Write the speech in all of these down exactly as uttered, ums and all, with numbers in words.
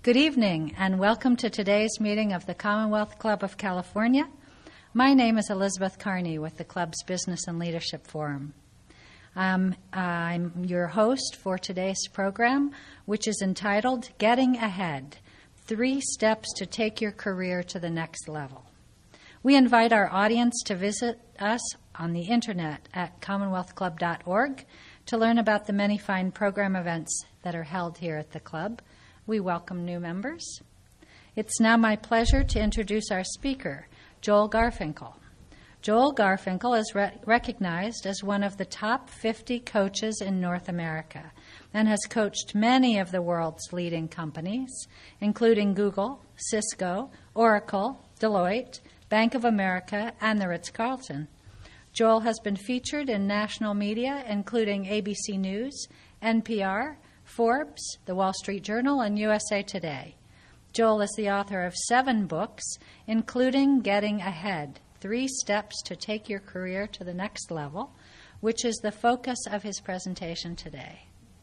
Good evening, and welcome to today's meeting of the Commonwealth Club of California. My name is Elizabeth Carney with the club's Business and Leadership Forum. Um, I'm your host for today's program, which is entitled Getting Ahead, Three Steps to Take Your Career to the Next Level. We invite our audience to visit us on the internet at commonwealth club dot org to learn about the many fine program events that are held here at the club. We welcome new members. It's now my pleasure to introduce our speaker, Joel Garfinkel. Joel Garfinkel is re- recognized as one of the top fifty coaches in North America and has coached many of the world's leading companies, including Google, Cisco, Oracle, Deloitte, Bank of America, and the Ritz-Carlton. Joel has been featured in national media, including A B C News, N P R, Forbes, The Wall Street Journal, and U S A Today. Joel is the author of seven books, including Getting Ahead, Three Steps to Take Your Career to the Next Level, which is the focus of his presentation today.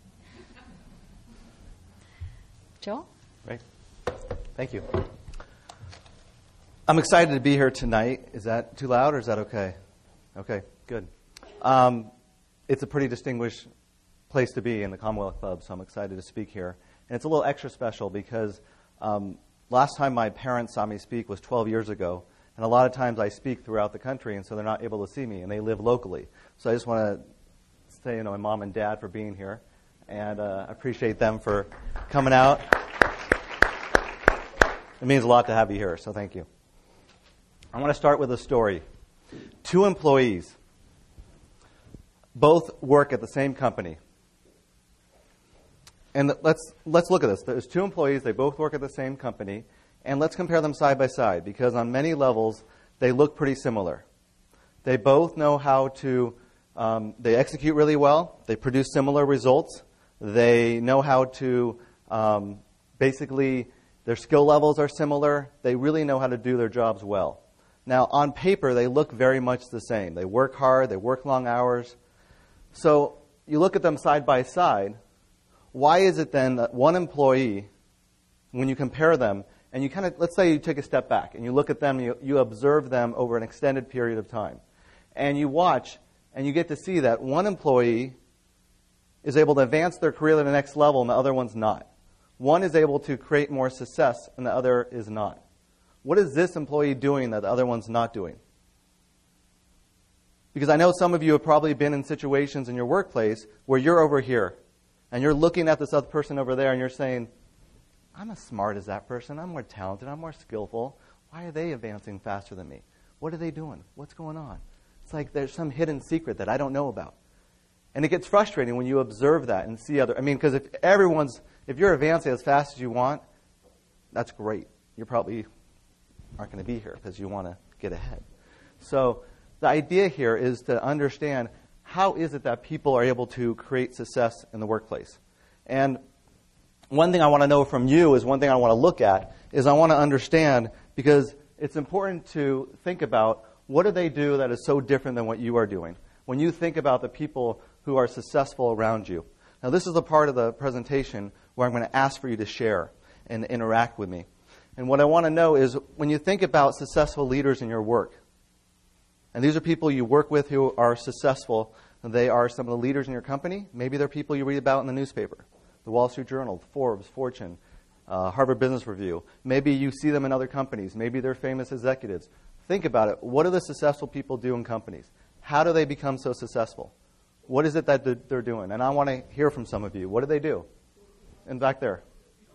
Joel? Great. Thank you. I'm excited to be here tonight. Is that too loud or is that okay? Okay, good. Um, it's a pretty distinguished place to be in the Commonwealth Club, so I'm excited to speak here. And it's a little extra special because um, last time my parents saw me speak was twelve years ago, and a lot of times I speak throughout the country, and so they're not able to see me, and they live locally. So I just want to say, you know, my mom and dad for being here, and uh, I appreciate them for coming out. It means a lot to have you here, so thank you. I want to start with a story. Two employees both work at the same company. And let's let's look at this. There's two employees. They both work at the same company. And let's compare them side by side because on many levels, they look pretty similar. They both know how to, um, they execute really well. They produce similar results. They know how to, um, basically, their skill levels are similar. They really know how to do their jobs well. Now, on paper, they look very much the same. They work hard. They work long hours. So you look at them side by side. Why is it then that one employee, when you compare them, and you kind of, let's say you take a step back and you look at them, you, you observe them over an extended period of time, and you watch, and you get to see that one employee is able to advance their career to the next level and the other one's not. One is able to create more success and the other is not. What is this employee doing that the other one's not doing? Because I know some of you have probably been in situations in your workplace where you're over here, and you're looking at this other person over there, and you're saying, I'm as smart as that person. I'm more talented. I'm more skillful. Why are they advancing faster than me? What are they doing? What's going on? It's like there's some hidden secret that I don't know about. And it gets frustrating when you observe that and see other... I mean, because if everyone's... If you're advancing as fast as you want, that's great. You probably aren't going to be here because you want to get ahead. So the idea here is to understand how is it that people are able to create success in the workplace. And one thing I want to know from you is one thing I want to look at is I want to understand because it's important to think about what do they do that is so different than what you are doing. When you think about the people who are successful around you. Now this is the part of the presentation where I'm going to ask for you to share and interact with me. And what I want to know is when you think about successful leaders in your work, and these are people you work with who are successful. They are some of the leaders in your company. Maybe they're people you read about in the newspaper, the Wall Street Journal, Forbes, Fortune, uh, Harvard Business Review. Maybe you see them in other companies. Maybe they're famous executives. Think about it. What do the successful people do in companies? How do they become so successful? What is it that they're doing? And I want to hear from some of you. What do they do? And back there.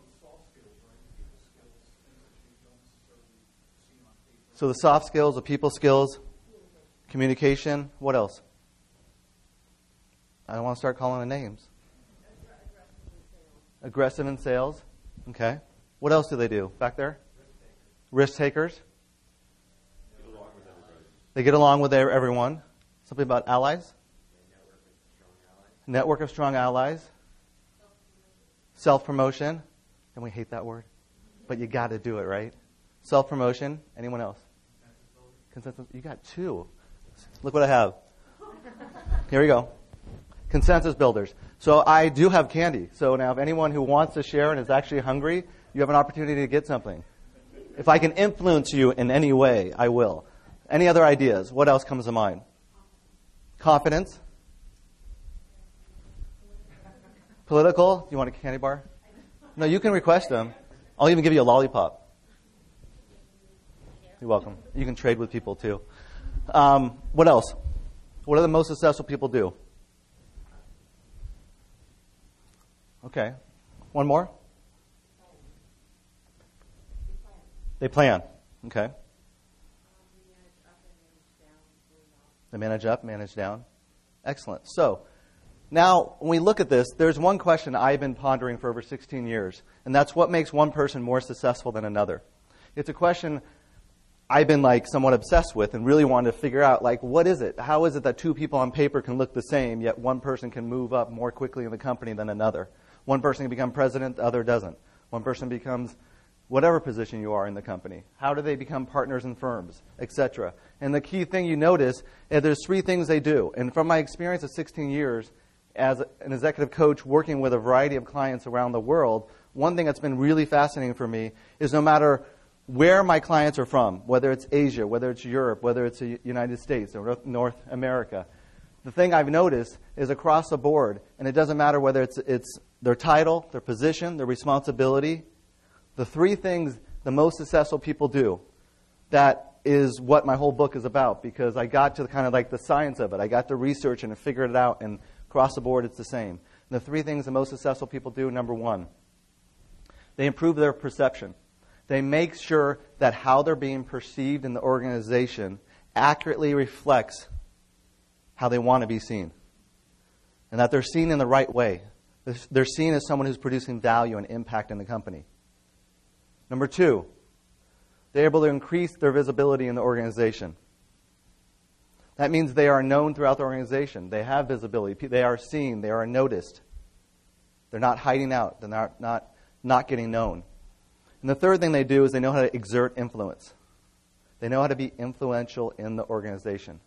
So the soft skills, the people skills, communication. What else? I don't want to start calling the names. Aggressive in sales. Okay. What else do they do? Back there? Risk takers. They get along with everyone. Something about allies. Network of strong allies. Self-promotion. And we hate that word. But you got to do it, right? Self-promotion. Anyone else? Consensus. You got two. Look what I have. Here we go. Consensus builders. So I do have candy. So now if anyone who wants to share and is actually hungry, you have an opportunity to get something. If I can influence you in any way, I will. Any other ideas? What else comes to mind? Confidence. Political. You want a candy bar? No, you can request them. I'll even give you a lollipop. You're welcome. You can trade with people too. Um, what else? What do the most successful people do? Okay. One more? They plan. Okay. They manage up, manage down. Excellent. So, now when we look at this, there's one question I've been pondering for over sixteen years, and that's what makes one person more successful than another. It's a question I've been like somewhat obsessed with and really wanted to figure out, like, what is it? How is it that two people on paper can look the same, yet one person can move up more quickly in the company than another? One person can become president, the other doesn't. One person becomes whatever position you are in the company. How do they become partners in firms, et cetera? And the key thing you notice is there's three things they do. And from my experience of sixteen years as an executive coach working with a variety of clients around the world, one thing that's been really fascinating for me is no matter where my clients are from, whether it's Asia, whether it's Europe, whether it's the United States or North America, the thing I've noticed is across the board, and it doesn't matter whether it's, it's their title, their position, their responsibility, the three things the most successful people do, that is what my whole book is about, because I got to the kind of like the science of it. I got to research and figured it out, and across the board it's the same. And the three things the most successful people do, number one, they improve their perception. They make sure that how they're being perceived in the organization accurately reflects how they want to be seen. And that they're seen in the right way. They're seen as someone who's producing value and impact in the company. Number two, they're able to increase their visibility in the organization. That means they are known throughout the organization. They have visibility. They are seen. They are noticed. They're not hiding out. They're not, not, not getting known. And the third thing they do is they know how to exert influence. They know how to be influential in the organization.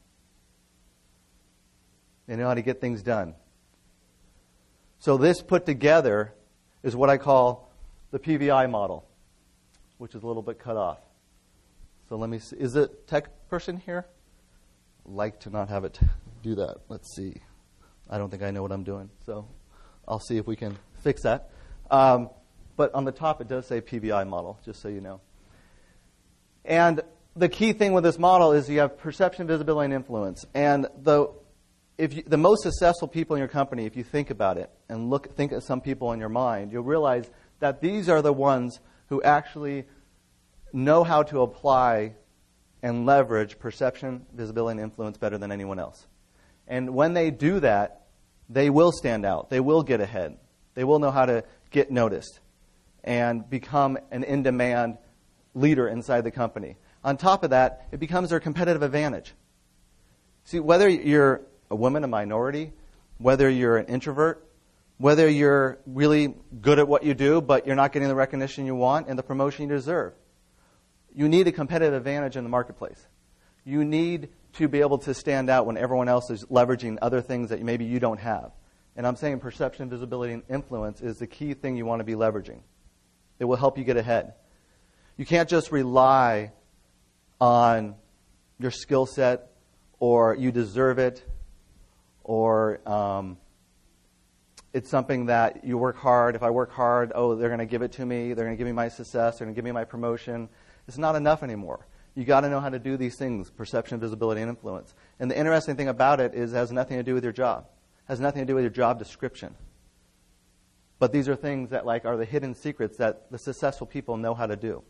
They know how to get things done. So this put together is what I call the P V I model, which is a little bit cut off. So let me see. Is it tech person here? Like to not have it do that. Let's see. I don't think I know what I'm doing. So I'll see if we can fix that. Um, but on the top it does say P V I model, just so you know. And the key thing with this model is you have perception, visibility, and influence. And the if you, the most successful people in your company, if you think about it and look, think of some people in your mind, you'll realize that these are the ones who actually know how to apply and leverage perception, visibility, and influence better than anyone else. And when they do that, they will stand out. They will get ahead. They will know how to get noticed and become an in-demand leader inside the company. On top of that, it becomes their competitive advantage. See, whether you're a woman, a minority, whether you're an introvert, whether you're really good at what you do, but you're not getting the recognition you want and the promotion you deserve, you need a competitive advantage in the marketplace. You need to be able to stand out when everyone else is leveraging other things that maybe you don't have. And I'm saying perception, visibility, and influence is the key thing you want to be leveraging. It will help you get ahead. You can't just rely on your skill set or you deserve it or um, it's something that you work hard. If I work hard, oh, they're going to give it to me. They're going to give me my success. They're going to give me my promotion. It's not enough anymore. You got to know how to do these things, perception, visibility, and influence. And the interesting thing about it is it has nothing to do with your job. It has nothing to do with your job description. But these are things that like are the hidden secrets that the successful people know how to do.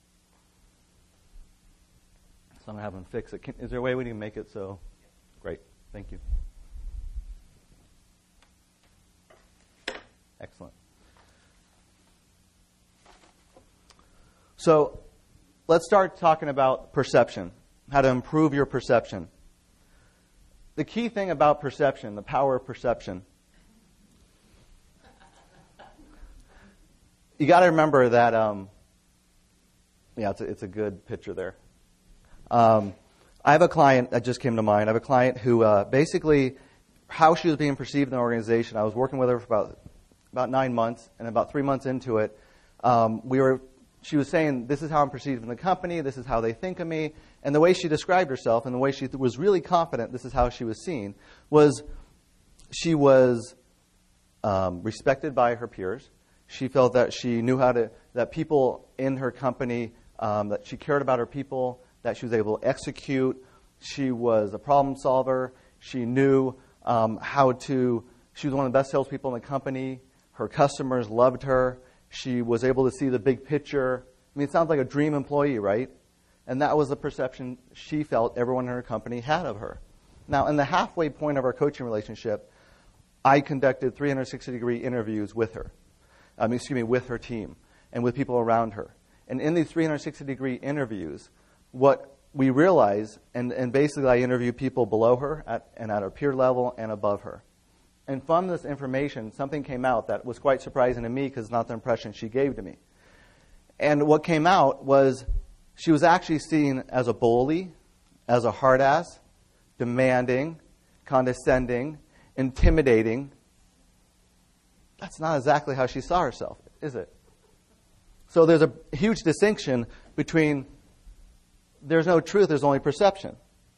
So I'm going to have them fix it. Can, is there a way we can make it so? Great. Thank you. Excellent. So let's start talking about perception, how to improve your perception. The key thing about perception, the power of perception, you got to remember that, um, yeah, it's a, it's a good picture there. Um, I have a client that just came to mind. I have a client who uh, basically how she was being perceived in the organization. I was working with her for about about nine months, and about three months into it, um, we were. She was saying, "This is how I'm perceived in the company. This is how they think of me." And the way she described herself, and the way she th- was really confident, this is how she was seen, was she was um, respected by her peers. She felt that she knew how to, that people in her company, um, that she cared about her people, that she was able to execute. She was a problem solver. She knew um, how to, she was one of the best salespeople in the company. Her customers loved her. She was able to see the big picture. I mean, it sounds like a dream employee, right? And that was the perception she felt everyone in her company had of her. Now, in the halfway point of our coaching relationship, I conducted three sixty degree interviews with her. Um, excuse me, with her team and with people around her. And in these three sixty degree interviews, what we realized, and, and basically I interviewed people below her at, and at her peer level and above her. And from this information, something came out that was quite surprising to me because it's not the impression she gave to me. And what came out was she was actually seen as a bully, as a hard ass, demanding, condescending, intimidating. That's not exactly how she saw herself, is it? So there's a huge distinction between there's no truth, there's only perception.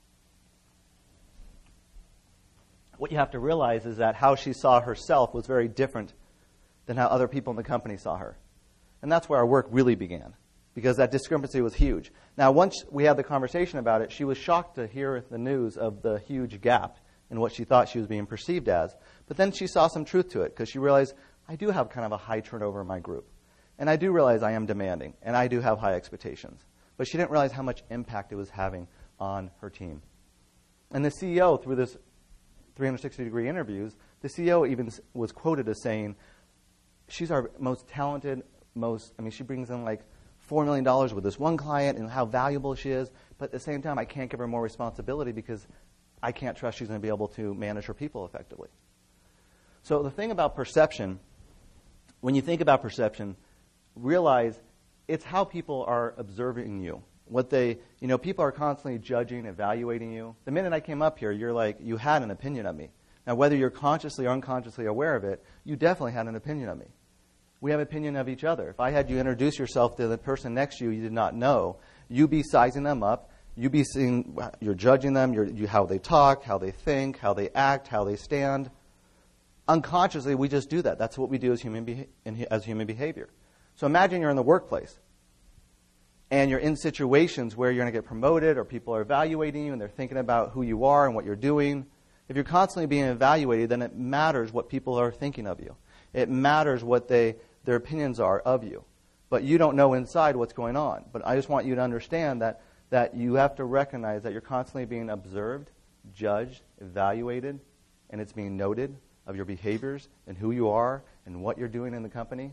What you have to realize is that how she saw herself was very different than how other people in the company saw her. And that's where our work really began, because that discrepancy was huge. Now, once we had the conversation about it, she was shocked to hear the news of the huge gap in what she thought she was being perceived as. But then she saw some truth to it, because she realized, I do have kind of a high turnover in my group. And I do realize I am demanding, and I do have high expectations. But she didn't realize how much impact it was having on her team. And the C E O, through this three sixty degree interviews, the C E O even was quoted as saying, she's our most talented, most, I mean, she brings in like four million dollars with this one client and how valuable she is, but at the same time, I can't give her more responsibility because I can't trust she's going to be able to manage her people effectively. So the thing about perception, when you think about perception, realize it's how people are observing you. What they, you know, people are constantly judging, evaluating you. The minute I came up here, you're like, you had an opinion of me. Now, whether you're consciously or unconsciously aware of it, you definitely had an opinion of me. We have an opinion of each other. If I had you introduce yourself to the person next to you you did not know, you'd be sizing them up. You'd be seeing, you're judging them, you're, you, how they talk, how they think, how they act, how they stand. Unconsciously, we just do that. That's what we do as human, beha- in, as human behavior. So imagine you're in the workplace, and you're in situations where you're going to get promoted or people are evaluating you and they're thinking about who you are and what you're doing. If you're constantly being evaluated, then it matters what people are thinking of you. It matters what they their opinions are of you. But you don't know inside what's going on. But I just want you to understand that, that you have to recognize that you're constantly being observed, judged, evaluated, and it's being noted of your behaviors and who you are and what you're doing in the company.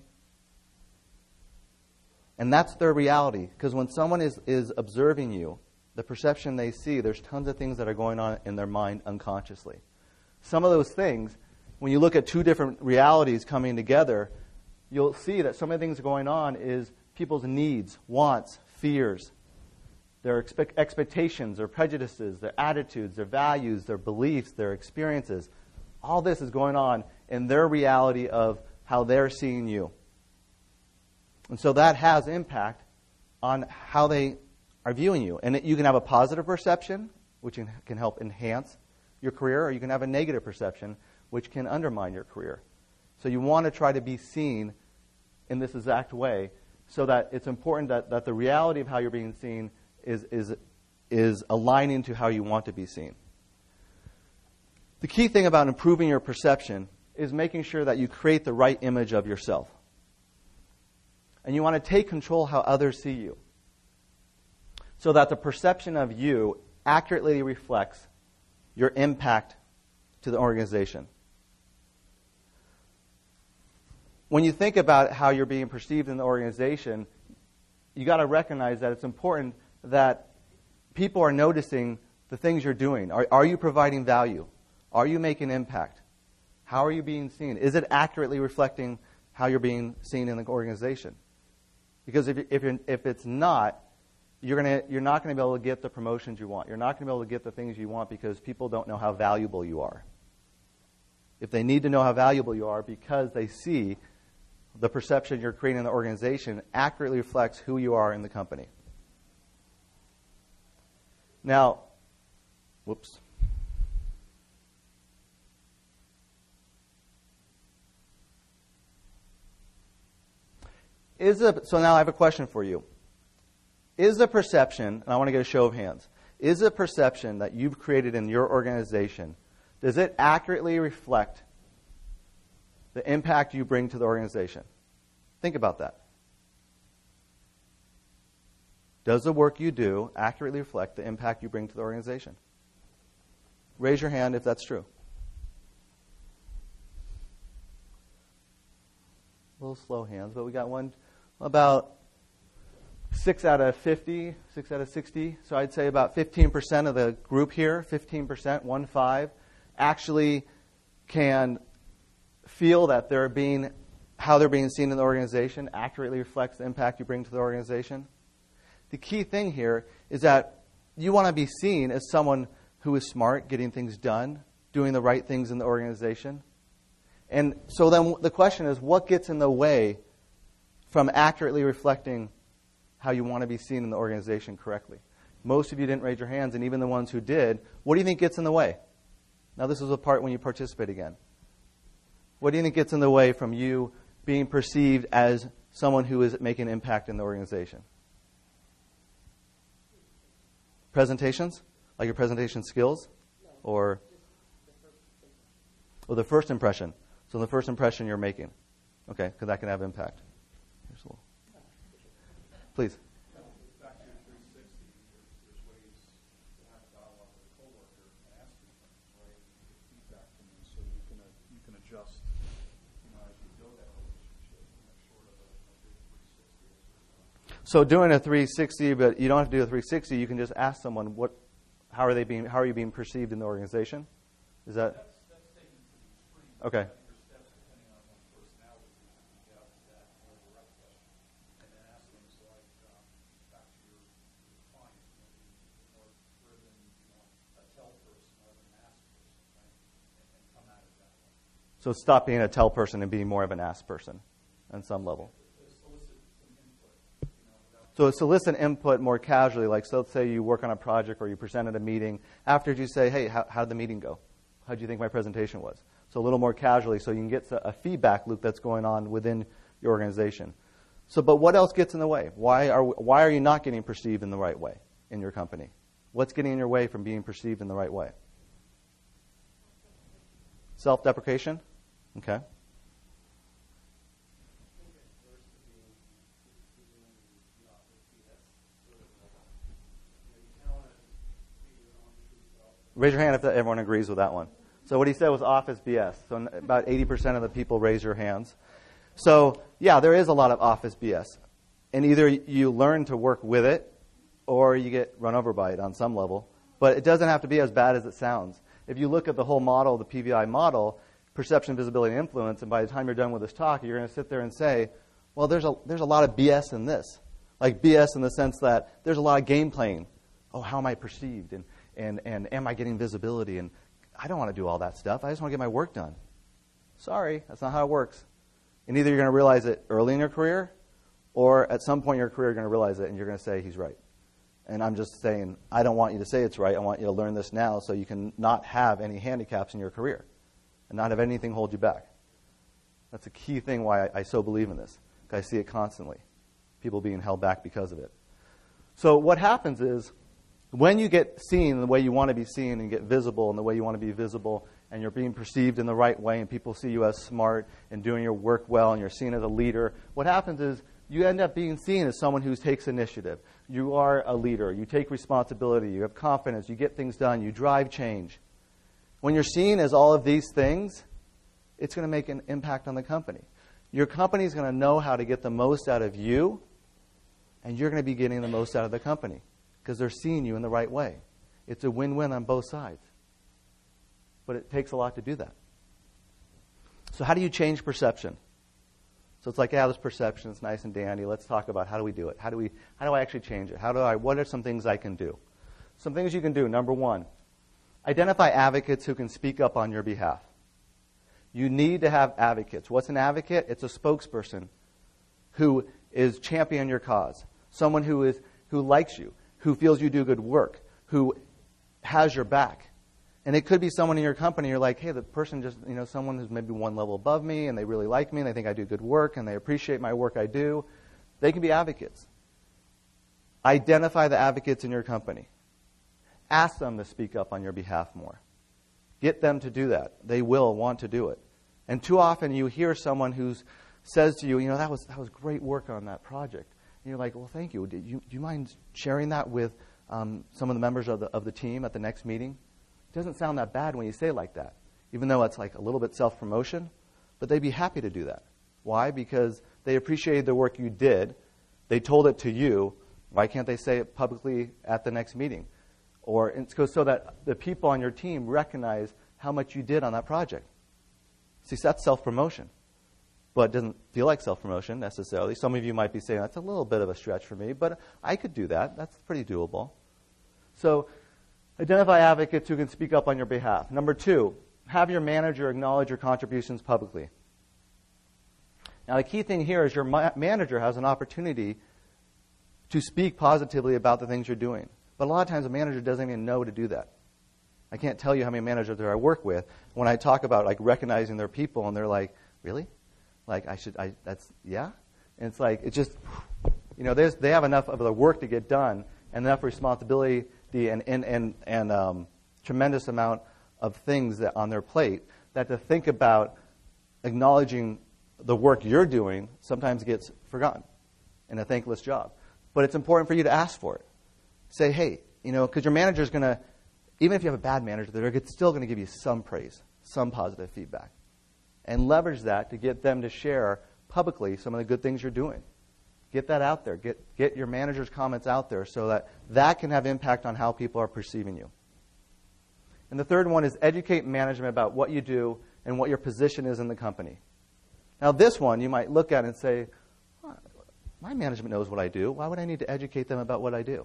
And that's their reality. Because when someone is, is observing you, the perception they see, there's tons of things that are going on in their mind unconsciously. Some of those things, when you look at two different realities coming together, you'll see that some of the things going on is people's needs, wants, fears, their expe- expectations, their prejudices, their attitudes, their values, their beliefs, their experiences. All this is going on in their reality of how they're seeing you. And so that has impact on how they are viewing you. And it, you can have a positive perception, which can, can help enhance your career, or you can have a negative perception, which can undermine your career. So you want to try to be seen in this exact way, so that it's important that, that the reality of how you're being seen is, is, is aligning to how you want to be seen. The key thing about improving your perception is making sure that you create the right image of yourself. And you want to take control how others see you, so that the perception of you accurately reflects your impact to the organization. When you think about how you're being perceived in the organization, you got to recognize that it's important that people are noticing the things you're doing. Are, are you providing value? Are you making impact? How are you being seen? Is it accurately reflecting how you're being seen in the organization? Because if, if, you're, if it's not, you're, gonna, you're not going to be able to get the promotions you want. You're not going to be able to get the things you want because people don't know how valuable you are. if they need to know how valuable you are because they see the perception you're creating in the organization accurately reflects who you are in the company. Now, whoops. Is a, so now I have a question for you. Is the perception, and I want to get a show of hands, is the perception that you've created in your organization, does it accurately reflect the impact you bring to the organization? Think about that. Does the work you do accurately reflect the impact you bring to the organization? Raise your hand if that's true. A little slow hands, but we got one, about six out of fifty, six out of sixty. So I'd say about fifteen percent of the group here, fifteen percent, one five, actually can feel that they're being, how they're being seen in the organization accurately reflects the impact you bring to the organization. The key thing here is that you want to be seen as someone who is smart, getting things done, doing the right things in the organization. And so then the question is, what gets in the way from accurately reflecting how you want to be seen in the organization correctly? Most of you didn't raise your hands, and even the ones who did, what do you think gets in the way? Now this is the part when you participate again. What do you think gets in the way from you being perceived as someone who is making an impact in the organization? Presentations? Like your presentation skills? Or, or the first impression. So the first impression you're making. Okay, because that can have impact. Here's a little. Please. Back to your three sixty, there's, there's ways to have a dialogue with a coworker and ask them things, right? Get feedback from them so you can uh, you can adjust, you know, as you build that relationship, you know, short of a, a big three sixty. So doing a three sixty, but you don't have to do a three sixty. You can just ask someone, what, how are they being, how are you being perceived in the organization? Is that that's, that's taken to the extreme. okay? So stop being a tell person and being more of an ask person on some level. So solicit input more casually, like so let's say you work on a project or you present at a meeting. After you say, hey, how, how did the meeting go? How do you think my presentation was? So a little more casually so you can get a feedback loop that's going on within your organization. So, but what else gets in the way? Why are, why are you not getting perceived in the right way in your company? What's getting in your way from being perceived in the right way? Self-deprecation? Okay. Raise your hand if everyone agrees with that one. So what he said was office B S. So about eighty percent of the people raise your hands. So yeah, there is a lot of office B S. And either you learn to work with it or you get run over by it on some level. But it doesn't have to be as bad as it sounds. If you look at the whole model, the P V I model, perception, visibility, and influence, and by the time you're done with this talk, you're going to sit there and say, well, there's a, there's a lot of B S in this. Like B S in the sense that there's a lot of game playing. Oh, how am I perceived? And, and, and am I getting visibility? And I don't want to do all that stuff. I just want to get my work done. Sorry, that's not how it works. And either you're going to realize it early in your career, or at some point in your career, you're going to realize it, and you're going to say, he's right. And I'm just saying, I don't want you to say it's right. I want you to learn this now so you can not have any handicaps in your career and not have anything hold you back. That's a key thing why I, I so believe in this, because I see it constantly, people being held back because of it. So what happens is, when you get seen the way you want to be seen and get visible in the way you want to be visible, and you're being perceived in the right way, and people see you as smart and doing your work well, and you're seen as a leader, what happens is you end up being seen as someone who takes initiative. You are a leader. You take responsibility. You have confidence. You get things done. You drive change. When you're seen as all of these things, it's going to make an impact on the company. Your company is going to know how to get the most out of you, and you're going to be getting the most out of the company because they're seeing you in the right way. It's a win-win on both sides. But it takes a lot to do that. So how do you change perception? So it's like, yeah, this perception is nice and dandy. Let's talk about how do we do it? How do we? How do I actually change it? How do I? What are some things I can do? Some things you can do. Number one, identify advocates who can speak up on your behalf. You need to have advocates. What's an advocate? It's a spokesperson who is championing your cause. Someone who is who likes you, who feels you do good work, who has your back. And it could be someone in your company, you're like, hey, the person just, you know, someone who's maybe one level above me, and they really like me, and they think I do good work, and they appreciate my work I do. They can be advocates. Identify the advocates in your company. Ask them to speak up on your behalf more. Get them to do that. They will want to do it. And too often you hear someone who says to you, you know, that was that was great work on that project. And you're like, well, thank you. Did you do you mind sharing that with um, some of the members of the of the team at the next meeting? It doesn't sound that bad when you say it like that, even though it's like a little bit self-promotion. But they'd be happy to do that. Why? Because they appreciated the work you did. They told it to you. Why can't they say it publicly at the next meeting? Or it's so that the people on your team recognize how much you did on that project. See, that's self-promotion. But it doesn't feel like self-promotion necessarily. Some of you might be saying, that's a little bit of a stretch for me, but I could do that. That's pretty doable. So identify advocates who can speak up on your behalf. Number two, have your manager acknowledge your contributions publicly. Now, the key thing here is your ma- manager has an opportunity to speak positively about the things you're doing. But a lot of times a manager doesn't even know to do that. I can't tell you how many managers there I work with when I talk about like recognizing their people, and they're like, really? Like, I should, I, that's, yeah? And it's like, it's just, you know, there's, they have enough of the work to get done and enough responsibility and, and, and, and um, tremendous amount of things that on their plate that to think about acknowledging the work you're doing sometimes gets forgotten in a thankless job. But it's important for you to ask for it. Say, hey, you know, because your manager's going to, even if you have a bad manager, they're still going to give you some praise, some positive feedback. And leverage that to get them to share publicly some of the good things you're doing. Get that out there. Get, get your manager's comments out there so that that can have impact on how people are perceiving you. And the third one is educate management about what you do and what your position is in the company. Now, this one you might look at and say, oh, my management knows what I do. Why would I need to educate them about what I do?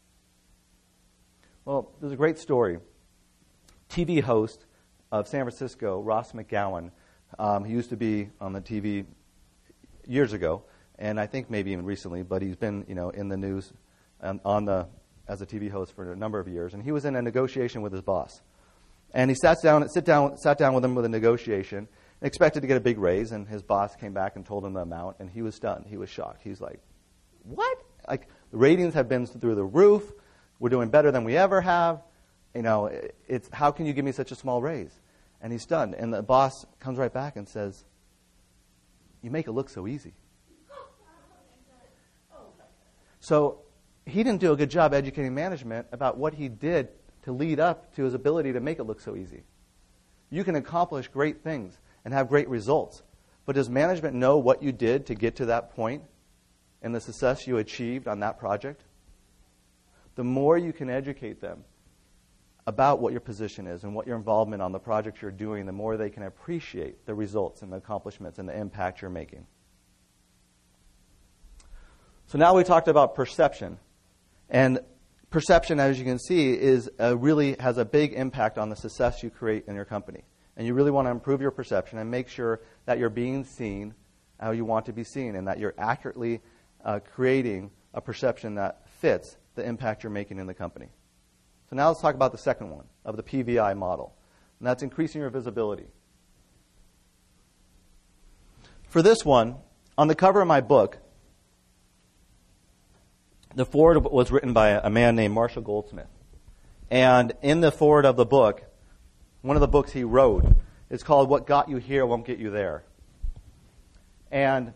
Well, there's a great story. T V host of San Francisco, Ross McGowan, um, he used to be on the T V years ago, and I think maybe even recently, but he's been, you know, in the news um, on the as a T V host for a number of years. And he was in a negotiation with his boss, and he sat down, sit down, sat down with him with a negotiation, and expected to get a big raise. And his boss came back and told him the amount, and he was stunned. He was shocked. He's like, "What? Like the ratings have been through the roof. We're doing better than we ever have. You know, it's how can you give me such a small raise?" And he's stunned. And the boss comes right back and says, "You make it look so easy." So he didn't do a good job educating management about what he did to lead up to his ability to make it look so easy. You can accomplish great things and have great results, but does management know what you did to get to that point and the success you achieved on that project? The more you can educate them about what your position is and what your involvement on the projects you're doing, the more they can appreciate the results and the accomplishments and the impact you're making. So now we talked about perception. And perception, as you can see, is a really has a big impact on the success you create in your company. And you really want to improve your perception and make sure that you're being seen how you want to be seen and that you're accurately uh, creating a perception that fits the impact you're making in the company. So now let's talk about the second one of the P V I model, and that's increasing your visibility. For this one, on the cover of my book, the foreword was written by a man named Marshall Goldsmith. And in the foreword of the book, one of the books he wrote is called What Got You Here Won't Get You There. And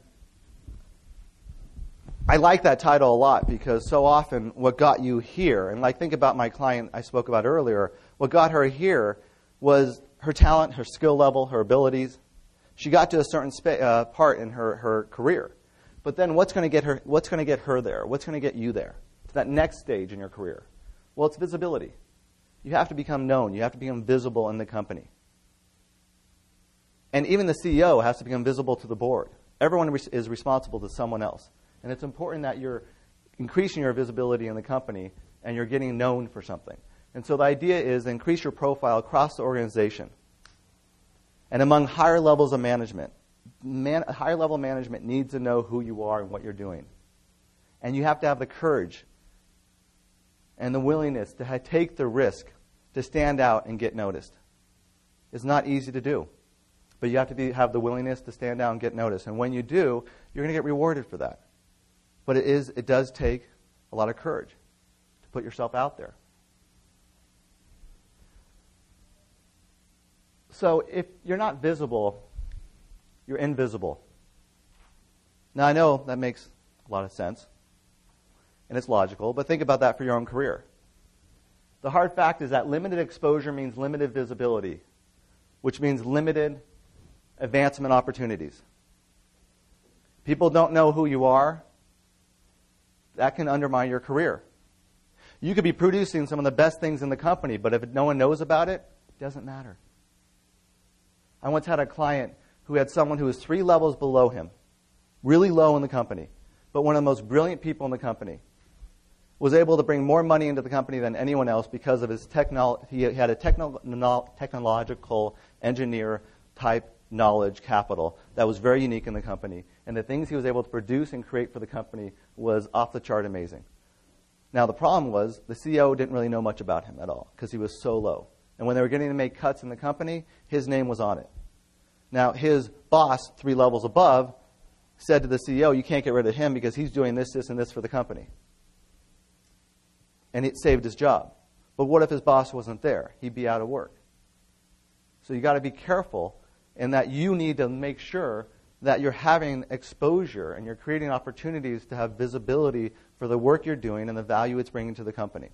I like that title a lot because so often what got you here, and like think about my client I spoke about earlier, what got her here was her talent, her skill level, her abilities. She got to a certain spa- uh, part in her, her career. But then what's going to get her what's going to get her there? What's going to get you there? To that next stage in your career? Well, it's visibility. You have to become known. You have to become visible in the company. And even the C E O has to become visible to the board. Everyone is responsible to someone else. And it's important that you're increasing your visibility in the company and you're getting known for something. And so the idea is increase your profile across the organization. And among higher levels of management, man, higher level management needs to know who you are and what you're doing. And you have to have the courage and the willingness to ha- take the risk to stand out and get noticed. It's not easy to do. But you have to be, have the willingness to stand out and get noticed. And when you do, you're going to get rewarded for that. But it is it does take a lot of courage to put yourself out there. So if you're not visible, you're invisible. Now I know that makes a lot of sense, and it's logical, but think about that for your own career. The hard fact is that limited exposure means limited visibility, which means limited advancement opportunities. People don't know who you are. That can undermine your career. You could be producing some of the best things in the company, but if no one knows about it, it doesn't matter. I once had a client who had someone who was three levels below him, really low in the company, but one of the most brilliant people in the company, was able to bring more money into the company than anyone else because of his technology. He had a techno- technological engineer type knowledge capital that was very unique in the company. And the things he was able to produce and create for the company was off the chart amazing. Now, the problem was the C E O didn't really know much about him at all because he was so low. And when they were getting to make cuts in the company, his name was on it. Now, his boss, three levels above, said to the C E O, you can't get rid of him because he's doing this, this, and this for the company. And it saved his job. But what if his boss wasn't there? He'd be out of work. So you got to be careful in that you need to make sure that you're having exposure and you're creating opportunities to have visibility for the work you're doing and the value it's bringing to the company.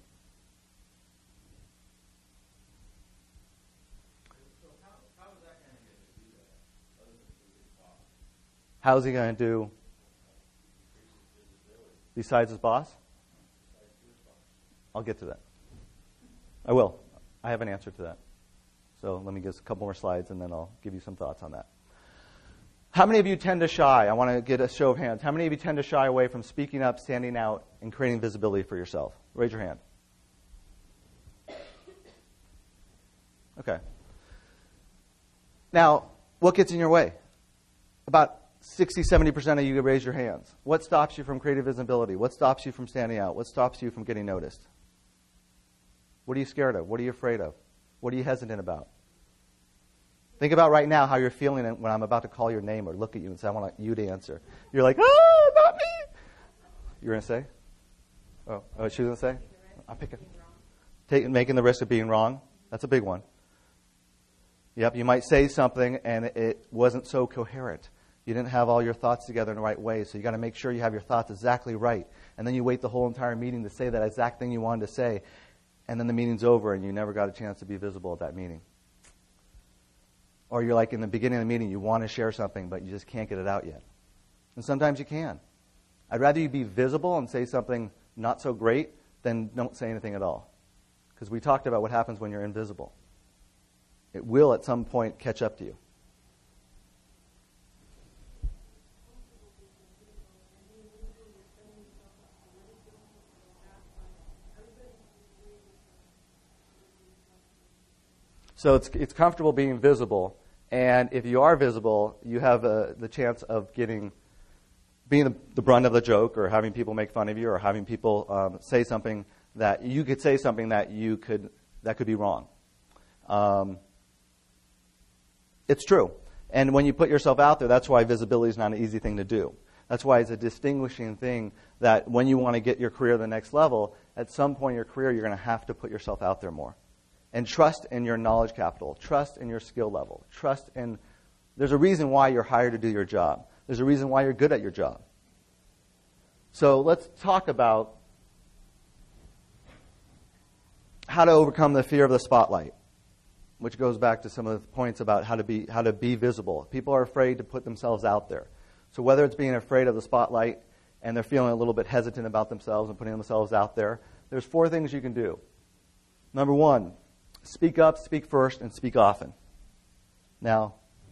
So how, how is that going to get to do that? Other than through his boss? How's he going to do besides his boss? I'll get to that. I will. I have an answer to that. So let me get a couple more slides and then I'll give you some thoughts on that. How many of you tend to shy? I want to get a show of hands. How many of you tend to shy away from speaking up, standing out, and creating visibility for yourself? Raise your hand. Okay. Now, what gets in your way? About sixty, seventy percent of you raise your hands. What stops you from creating visibility? What stops you from standing out? What stops you from getting noticed? What are you scared of? What are you afraid of? What are you hesitant about? Think about right now how you're feeling when I'm about to call your name or look at you and say, I want you to answer. You're like, oh, not me. You're going to say? Oh, oh she was going to say? I'll pick it. Take, making the risk of being wrong. That's a big one. Yep, you might say something and it wasn't so coherent. You didn't have all your thoughts together in the right way, so you got to make sure you have your thoughts exactly right. And then you wait the whole entire meeting to say that exact thing you wanted to say, and then the meeting's over and you never got a chance to be visible at that meeting. Or you're like in the beginning of the meeting, you want to share something, but you just can't get it out yet. And sometimes you can. I'd rather you be visible and say something not so great than don't say anything at all. Because we talked about what happens when you're invisible. It will at some point catch up to you. So it's it's comfortable being visible, and if you are visible, you have uh, the chance of getting being the, the brunt of the joke, or having people make fun of you, or having people um, say something that you could say something that you could that could be wrong. Um, it's true, and when you put yourself out there, that's why visibility is not an easy thing to do. That's why it's a distinguishing thing that when you want to get your career to the next level, at some point in your career, you're going to have to put yourself out there more. And trust in your knowledge capital. Trust in your skill level. Trust in... There's a reason why you're hired to do your job. There's a reason why you're good at your job. So let's talk about how to overcome the fear of the spotlight, which goes back to some of the points about how to be how to be visible. People are afraid to put themselves out there. So whether it's being afraid of the spotlight and they're feeling a little bit hesitant about themselves and putting themselves out there, there's four things you can do. Number one, speak up, speak first, and speak often. Now,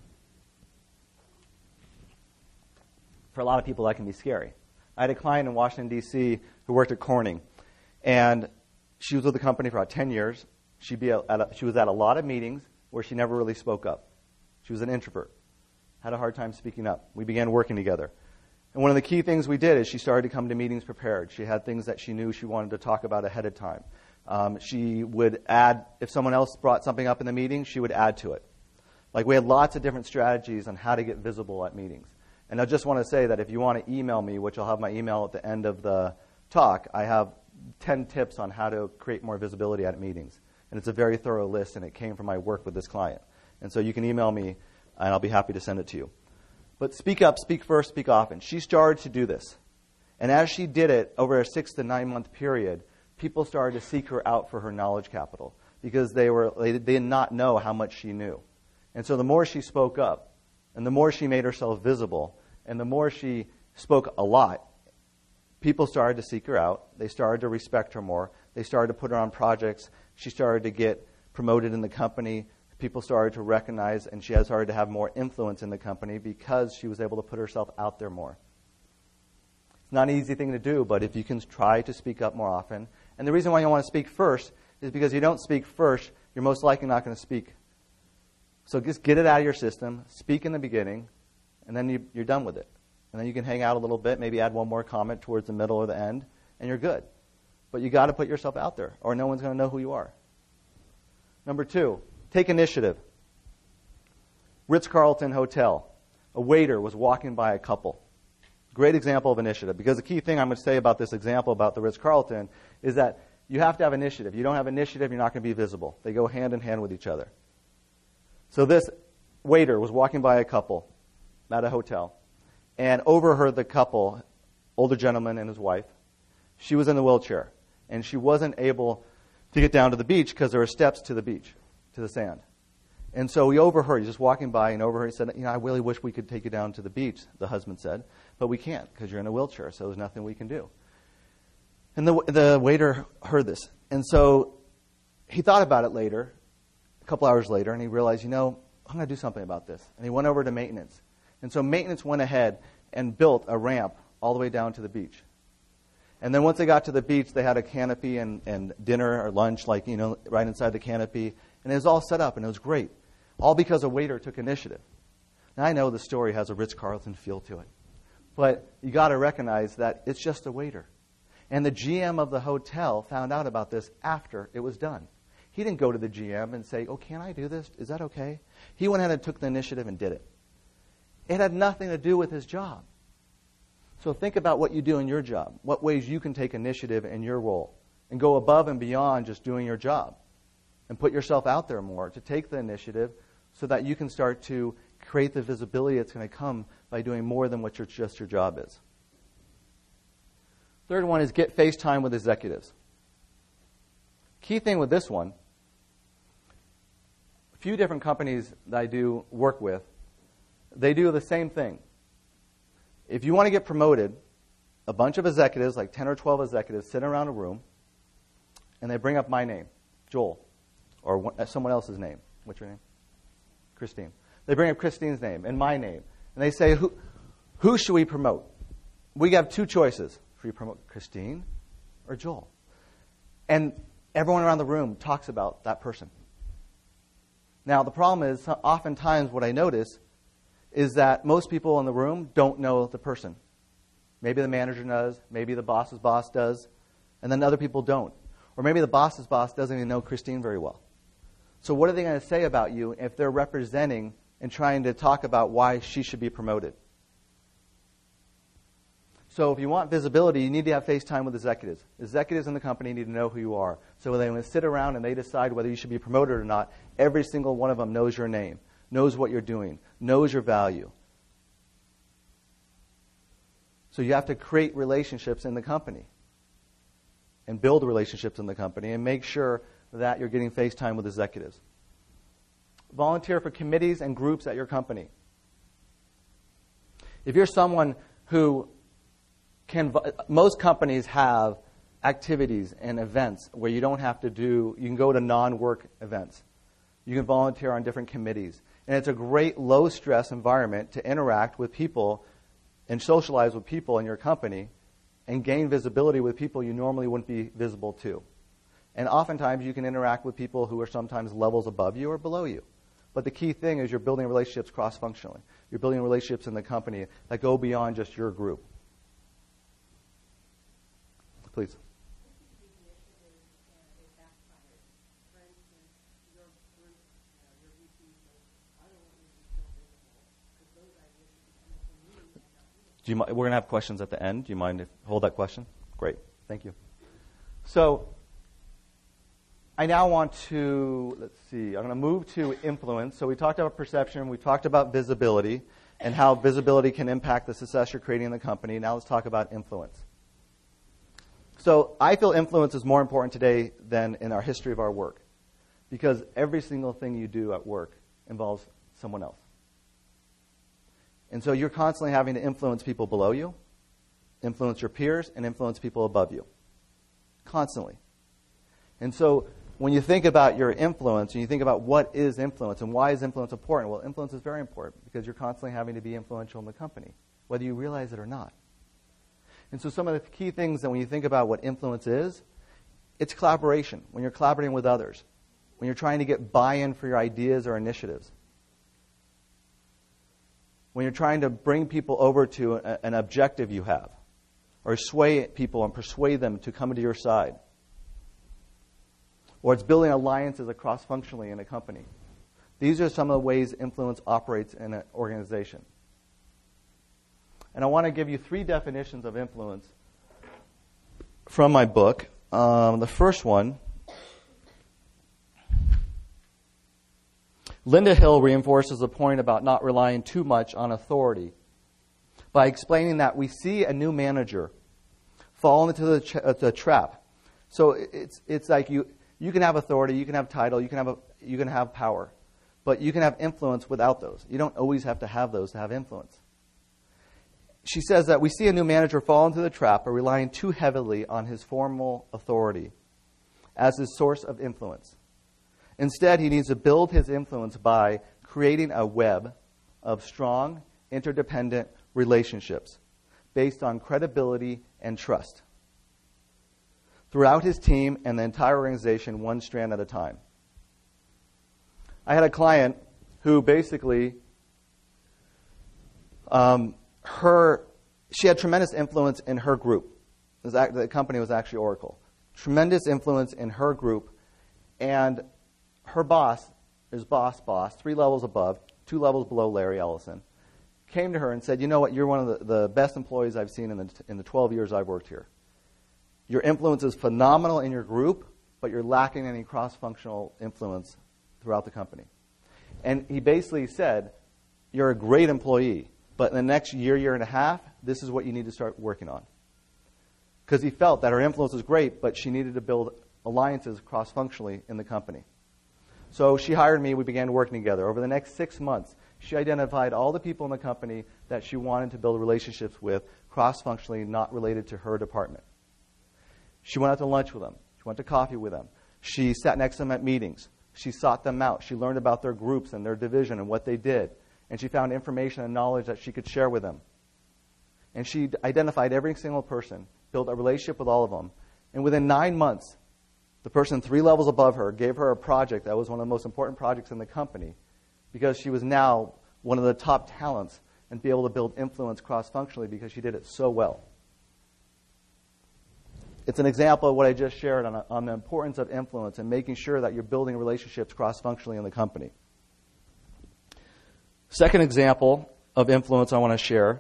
for a lot of people, that can be scary. I had a client in Washington, D C who worked at Corning, and she was with the company for about ten years. She'd be at a, she was at a lot of meetings where she never really spoke up. She was an introvert, had a hard time speaking up. We began working together. And one of the key things we did is she started to come to meetings prepared. She had things that she knew she wanted to talk about ahead of time. Um, she would add, if someone else brought something up in the meeting, she would add to it. Like, we had lots of different strategies on how to get visible at meetings. And I just want to say that if you want to email me, which I'll have my email at the end of the talk, I have ten tips on how to create more visibility at meetings. And it's a very thorough list, and it came from my work with this client. And so you can email me, and I'll be happy to send it to you. But speak up, speak first, speak often. She started to do this. And as she did it over a six to nine month period, people started to seek her out for her knowledge capital because they were they, they did not know how much she knew. And so the more she spoke up, and the more she made herself visible, and the more she spoke a lot, people started to seek her out. They started to respect her more. They started to put her on projects. She started to get promoted in the company. People started to recognize, and she has started to have more influence in the company because she was able to put herself out there more. It's not an easy thing to do, but if you can try to speak up more often. And the reason why you want to speak first is because you don't speak first, you're most likely not going to speak. So just get it out of your system, speak in the beginning, and then you, you're done with it. And then you can hang out a little bit, maybe add one more comment towards the middle or the end, and you're good. But you got to put yourself out there, or no one's going to know who you are. Number two, take initiative. Ritz-Carlton Hotel. A waiter was walking by a couple. Great example of initiative. Because the key thing I'm going to say about this example about the Ritz-Carlton is that you have to have initiative. You don't have initiative, you're not going to be visible. They go hand in hand with each other. So this waiter was walking by a couple at a hotel and overheard the couple, older gentleman and his wife. She was in the wheelchair, and she wasn't able to get down to the beach because there were steps to the beach, to the sand. And so he overheard, he's just walking by and overheard, he said, you know, I really wish we could take you down to the beach, the husband said, but we can't because you're in a wheelchair, so there's nothing we can do. And the the waiter heard this. And so he thought about it later, a couple hours later, and he realized, you know, I'm going to do something about this. And he went over to maintenance. And so maintenance went ahead and built a ramp all the way down to the beach. And then once they got to the beach, they had a canopy and, and dinner or lunch, like, you know, right inside the canopy. And it was all set up, and it was great. All because a waiter took initiative. Now, I know the story has a Ritz-Carlton feel to it. But you got to recognize that it's just a waiter. And the G M of the hotel found out about this after it was done. He didn't go to the G M and say, oh, can I do this? Is that okay? He went ahead and took the initiative and did it. It had nothing to do with his job. So think about what you do in your job, what ways you can take initiative in your role and go above and beyond just doing your job and put yourself out there more to take the initiative so that you can start to create the visibility that's going to come by doing more than what your, just your job is. Third one is get face time with executives. Key thing with this one, a few different companies that I do work with, they do the same thing. If you want to get promoted, a bunch of executives, like ten or twelve executives, sit around a room, and they bring up my name, Joel, or one, someone else's name. What's your name? Christine. They bring up Christine's name and my name, and they say, who, who should we promote? We have two choices. Should we promote Christine or Joel? And everyone around the room talks about that person. Now, the problem is, oftentimes what I notice is that most people in the room don't know the person. Maybe the manager does, maybe the boss's boss does, and then other people don't. Or maybe the boss's boss doesn't even know Christine very well. So what are they going to say about you if they're representing and trying to talk about why she should be promoted? So if you want visibility, you need to have face time with executives. Executives in the company need to know who you are. So when they sit around and they decide whether you should be promoted or not, every single one of them knows your name, knows what you're doing, knows your value. So you have to create relationships in the company and build relationships in the company and make sure that you're getting face time with executives. Volunteer for committees and groups at your company. If you're someone who can, most companies have activities and events where you don't have to do, you can go to non-work events. You can volunteer on different committees. And it's a great low-stress environment to interact with people and socialize with people in your company and gain visibility with people you normally wouldn't be visible to. And oftentimes you can interact with people who are sometimes levels above you or below you. But the key thing is you're building relationships cross-functionally. You're building relationships in the company that go beyond just your group. Please. Do you, we're going to have questions at the end. Do you mind if hold that question? Great. Thank you. So I now want to, let's see, I'm going to move to influence. So we talked about perception. We talked about visibility and how visibility can impact the success you're creating in the company. Now let's talk about influence. So I feel influence is more important today than in our history of our work, because every single thing you do at work involves someone else. And so you're constantly having to influence people below you, influence your peers, and influence people above you. Constantly. And so when you think about your influence, and you think about what is influence and why is influence important, well, influence is very important because you're constantly having to be influential in the company, whether you realize it or not. And so some of the key things that when you think about what influence is, it's collaboration. When you're collaborating with others, when you're trying to get buy-in for your ideas or initiatives, when you're trying to bring people over to a, an objective you have, or sway people and persuade them to come to your side, or it's building alliances across functionally in a company. These are some of the ways influence operates in an organization. And I want to give you three definitions of influence from my book. Um, the first one, Linda Hill reinforces the point about not relying too much on authority by explaining that we see a new manager fall into the, tra- the trap. So it's it's like you you can have authority, you can have title, you can have a, you can have power, but you can have influence without those. You don't always have to have those to have influence. She says that we see a new manager fall into the trap by relying too heavily on his formal authority as his source of influence. Instead, he needs to build his influence by creating a web of strong, interdependent relationships based on credibility and trust throughout his team and the entire organization, one strand at a time. I had a client who basically, um, her, she had tremendous influence in her group. It was, the company was actually Oracle. Tremendous influence in her group, and her boss, his boss boss, three levels above, two levels below Larry Ellison, came to her and said, you know what, you're one of the, the best employees I've seen in the, in the twelve years I've worked here. Your influence is phenomenal in your group, but you're lacking any cross-functional influence throughout the company. And he basically said, you're a great employee, but in the next year, year and a half, this is what you need to start working on. Because he felt that her influence was great, but she needed to build alliances cross-functionally in the company. So she hired me. We began working together. Over the next six months, she identified all the people in the company that she wanted to build relationships with cross-functionally, not related to her department. She went out to lunch with them. She went to coffee with them. She sat next to them at meetings. She sought them out. She learned about their groups and their division and what they did. And she found information and knowledge that she could share with them. And she identified every single person, built a relationship with all of them. And within nine months, the person three levels above her gave her a project that was one of the most important projects in the company because she was now one of the top talents and be able to build influence cross-functionally because she did it so well. It's an example of what I just shared on, on the importance of influence and making sure that you're building relationships cross-functionally in the company. Second example of influence I want to share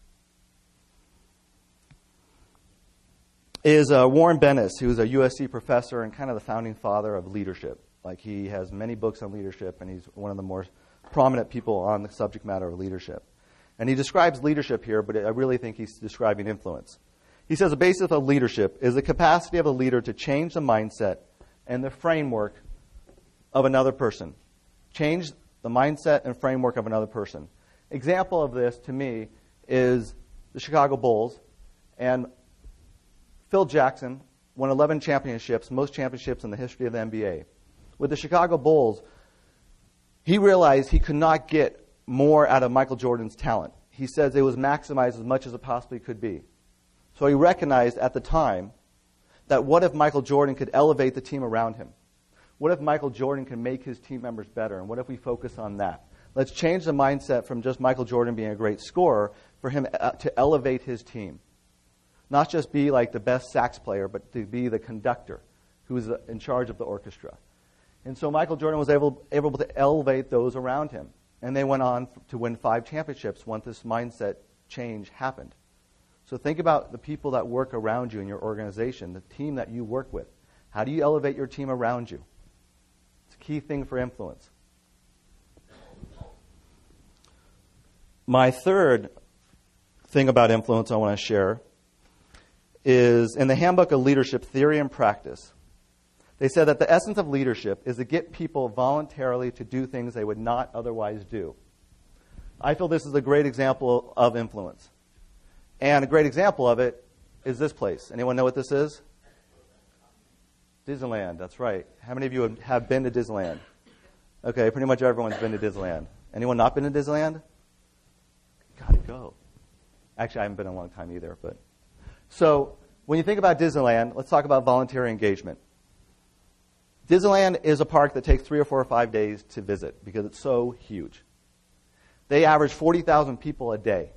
is uh, Warren Bennis, who's a U S C professor and kind of the founding father of leadership. Like, he has many books on leadership, and he's one of the more prominent people on the subject matter of leadership. And he describes leadership here, but I really think he's describing influence. He says the basis of leadership is the capacity of a leader to change the mindset and the framework of another person. Change the mindset and framework of another person. Example of this, to me, is the Chicago Bulls. And Phil Jackson won eleven championships, most championships in the history of the N B A. With the Chicago Bulls, he realized he could not get more out of Michael Jordan's talent. He says it was maximized as much as it possibly could be. So he recognized at the time that what if Michael Jordan could elevate the team around him? What if Michael Jordan can make his team members better? And what if we focus on that? Let's change the mindset from just Michael Jordan being a great scorer for him to elevate his team. Not just be like the best sax player, but to be the conductor who's in charge of the orchestra. And so Michael Jordan was able, able to elevate those around him. And they went on to win five championships once this mindset change happened. So think about the people that work around you in your organization, the team that you work with. How do you elevate your team around you? It's a key thing for influence. My third thing about influence I want to share is in the Handbook of Leadership Theory and Practice. They said that the essence of leadership is to get people voluntarily to do things they would not otherwise do. I feel this is a great example of influence. And a great example of it is this place. Anyone know what this is? Disneyland, that's right. How many of you have been to Disneyland? Okay, pretty much everyone's been to Disneyland. Anyone not been to Disneyland? Gotta go. Actually, I haven't been in a long time either. But so when you think about Disneyland, let's talk about voluntary engagement. Disneyland is a park that takes three or four or five days to visit because it's so huge. They average forty thousand people a day.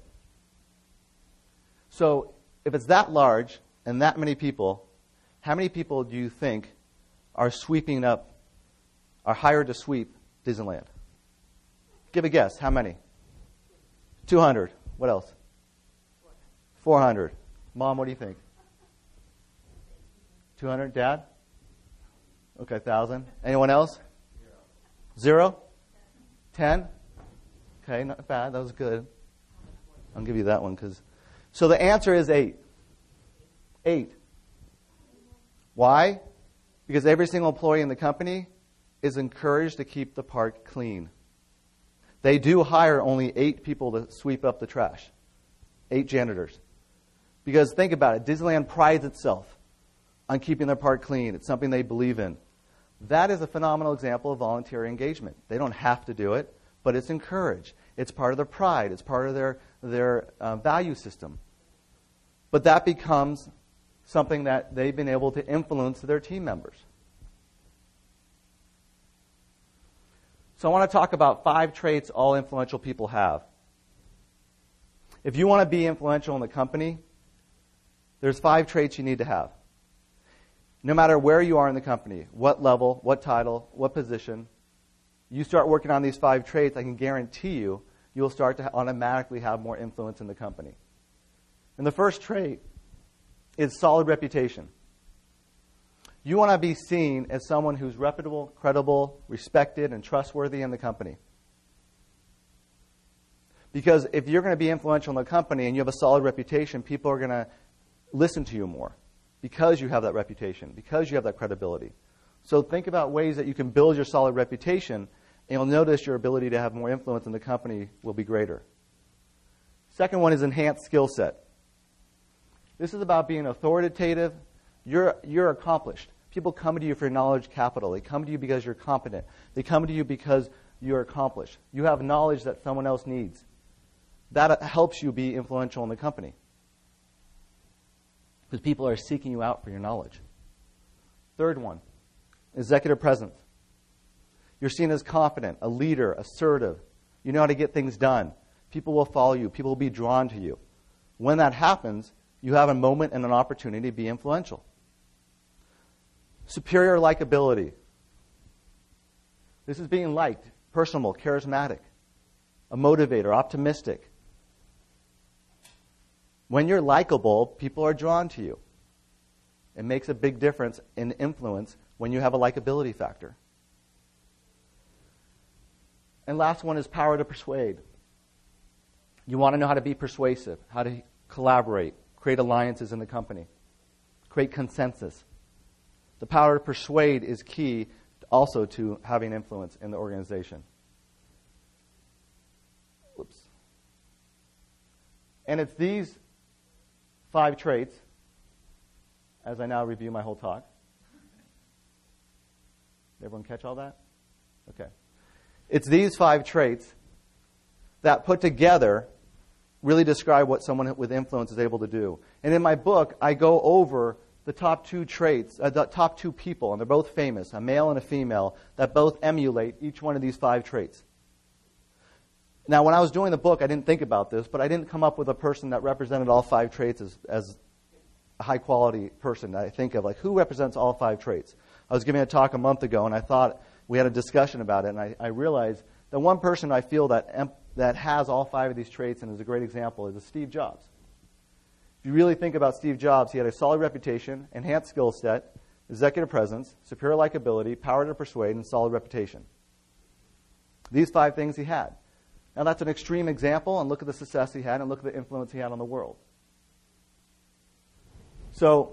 So if it's that large and that many people, how many people do you think are sweeping up, are hired to sweep Disneyland? Give a guess. How many? two hundred. What else? four hundred. Mom, what do you think? two hundred. Dad? Okay, one thousand. Anyone else? Zero? ten? Okay, not bad. That was good. I'll give you that one. Cause, so the answer is eight. Eight. Why? Because every single employee in the company is encouraged to keep the park clean. They do hire only eight people to sweep up the trash. Eight janitors. Because think about it. Disneyland prides itself on keeping their park clean. It's something they believe in. That is a phenomenal example of voluntary engagement. They don't have to do it, but it's encouraged. It's part of their pride. It's part of their, their uh, value system. But that becomes something that they've been able to influence their team members. So I want to talk about five traits all influential people have. If you want to be influential in the company, there's five traits you need to have. No matter where you are in the company, what level, what title, what position, you start working on these five traits, I can guarantee you, you'll start to automatically have more influence in the company. And the first trait is solid reputation. You want to be seen as someone who's reputable, credible, respected, and trustworthy in the company. Because if you're going to be influential in the company and you have a solid reputation, people are going to listen to you more because you have that reputation, because you have that credibility. So think about ways that you can build your solid reputation, and you'll notice your ability to have more influence in the company will be greater. Second one is enhanced skill set. This is about being authoritative. You're, you're accomplished. People come to you for knowledge capital. They come to you because you're competent. They come to you because you're accomplished. You have knowledge that someone else needs. That helps you be influential in the company. Because people are seeking you out for your knowledge. Third one, executive presence. You're seen as confident, a leader, assertive. You know how to get things done. People will follow you. People will be drawn to you. When that happens, you have a moment and an opportunity to be influential. Superior likability. This is being liked, personable, charismatic, a motivator, optimistic. When you're likable, people are drawn to you. It makes a big difference in influence when you have a likability factor. And last one is power to persuade. You want to know how to be persuasive, how to collaborate, create alliances in the company, create consensus. The power to persuade is key also to having influence in the organization. Whoops. And it's these five traits, as I now review my whole talk. Did everyone catch all that? Okay. It's these five traits that put together really describe what someone with influence is able to do. And in my book, I go over the top two traits, uh, the top two people, and they're both famous, a male and a female, that both emulate each one of these five traits. Now, when I was doing the book, I didn't think about this, but I didn't come up with a person that represented all five traits as, as a high-quality person that I think of. Like, who represents all five traits? I was giving a talk a month ago, and I thought we had a discussion about it, and I, I realized that one person I feel that em- that has all five of these traits and is a great example is Steve Jobs. If you really think about Steve Jobs, he had a solid reputation, enhanced skill set, executive presence, superior likability, power to persuade, and solid reputation. These five things he had. Now, that's an extreme example, and look at the success he had, and look at the influence he had on the world. So,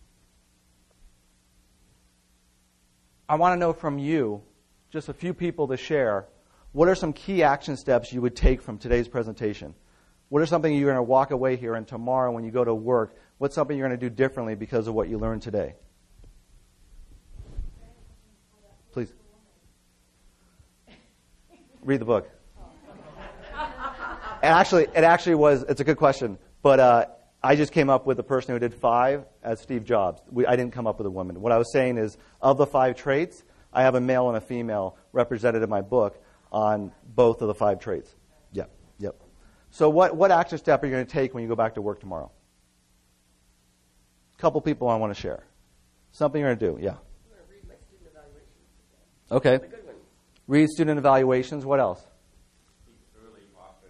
I want to know from you, just a few people to share, what are some key action steps you would take from today's presentation? What are something you're going to walk away here and tomorrow when you go to work, what's something you're going to do differently because of what you learned today? Please. Read the book. And actually, it actually was, it's a good question, but uh, I just came up with the person who did five as Steve Jobs. We, I didn't come up with a woman. What I was saying is, of the five traits, I have a male and a female represented in my book on both of the five traits. Yep, yep. So what, what action step are you going to take when you go back to work tomorrow? A couple people I want to share. Something you're going to do, yeah. I'm going to read my student evaluations. Okay. The good ones. Read student evaluations. What else? Eat early, often,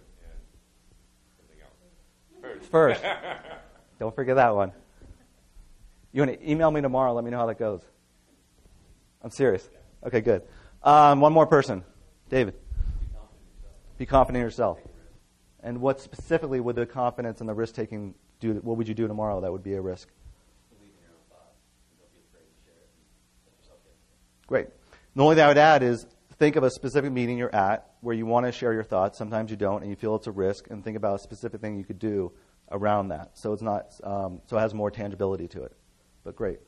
and something else. First. Don't forget that one. You want to email me tomorrow, let me know how that goes. I'm serious. Okay, good. Um, one more person. David. Be confident in yourself. And what specifically would the confidence and the risk-taking do? What would you do tomorrow that would be a risk? Believe in your own thoughts. Don't be afraid to share it. Let yourself get. Great. The only thing I would add is think of a specific meeting you're at where you want to share your thoughts. Sometimes you don't, and you feel it's a risk, and think about a specific thing you could do around that. So it's not. Um, so it has more tangibility to it. But great.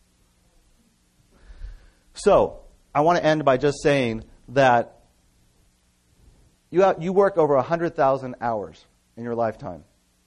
So I want to end by just saying that you have, you work over one hundred thousand hours in your lifetime.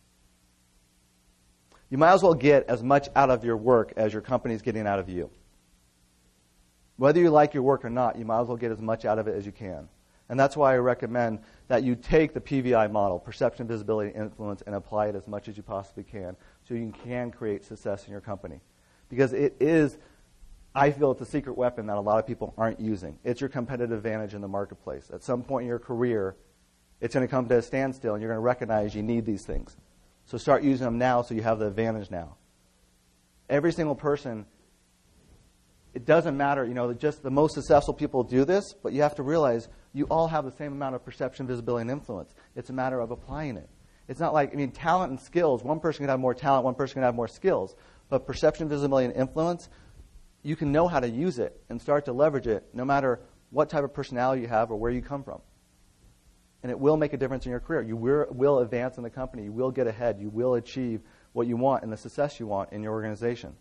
You might as well get as much out of your work as your company's getting out of you. Whether you like your work or not, you might as well get as much out of it as you can. And that's why I recommend that you take the P V I model, perception, visibility, influence, and apply it as much as you possibly can so you can create success in your company. Because it is, I feel it's a secret weapon that a lot of people aren't using. It's your competitive advantage in the marketplace. At some point in your career, it's going to come to a standstill, and you're going to recognize you need these things. So start using them now so you have the advantage now. Every single person, it doesn't matter, you know, just the most successful people do this, but you have to realize you all have the same amount of perception, visibility, and influence. It's a matter of applying it. It's not like, I mean, talent and skills, one person can have more talent, one person can have more skills, but perception, visibility, and influence, you can know how to use it and start to leverage it no matter what type of personality you have or where you come from. And it will make a difference in your career. You will, will advance in the company. You will get ahead. You will achieve what you want and the success you want in your organization.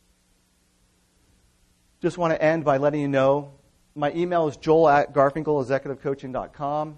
Just want to end by letting you know, my email is joel at garfinkel executive coaching dot com.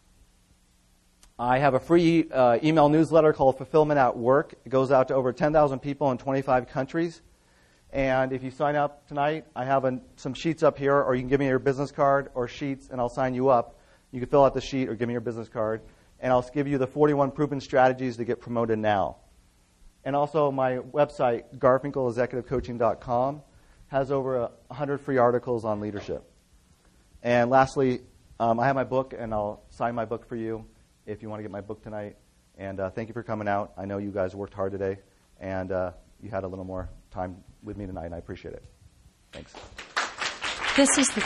I have a free uh, email newsletter called Fulfillment at Work. It goes out to over ten thousand people in twenty-five countries. And if you sign up tonight, I have a, some sheets up here, or you can give me your business card or sheets, and I'll sign you up. You can fill out the sheet or give me your business card, and I'll give you the forty-one proven strategies to get promoted now. And also my website, garfinkel executive coaching dot com, has over one hundred free articles on leadership. And lastly, um, I have my book, and I'll sign my book for you if you want to get my book tonight. And uh, thank you for coming out. I know you guys worked hard today, and uh, you had a little more time with me tonight, and I appreciate it. Thanks. This is the...